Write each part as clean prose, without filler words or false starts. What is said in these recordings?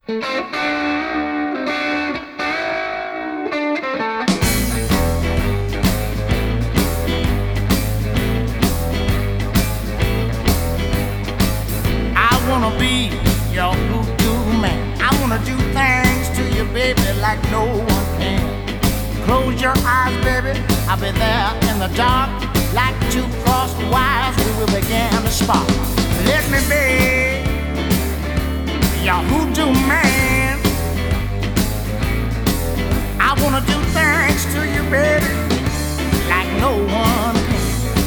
I wanna be your voodoo man. I wanna do things to you, baby, like no one can. Close your eyes, baby, I'll be there in the dark. Like two crossed wires, we will begin to spark. Let me be your voodoo man. I wanna do things to you, baby, like no one can.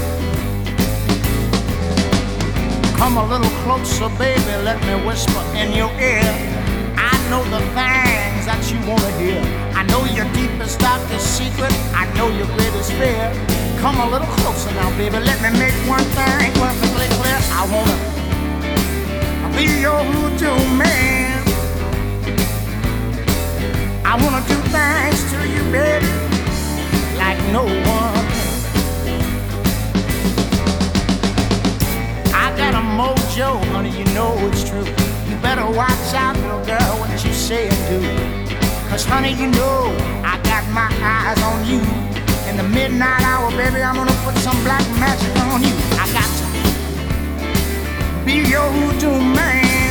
Come a little closer, baby, let me whisper in your ear. I know the things that you wanna hear. I know your deepest, darkest secret. I know your greatest fear. Come a little closer now, baby, let me make one thing perfectly clear. I wanna be your voodoo man. I wanna do things to you, baby, like no one can. I got a mojo, honey, you know it's true. You better watch out, little girl, what you say and do. 'Cause honey, you know I got my eyes on you. In the midnight hour, baby, I'm gonna put some black magic on you. I got to be your voodoo man.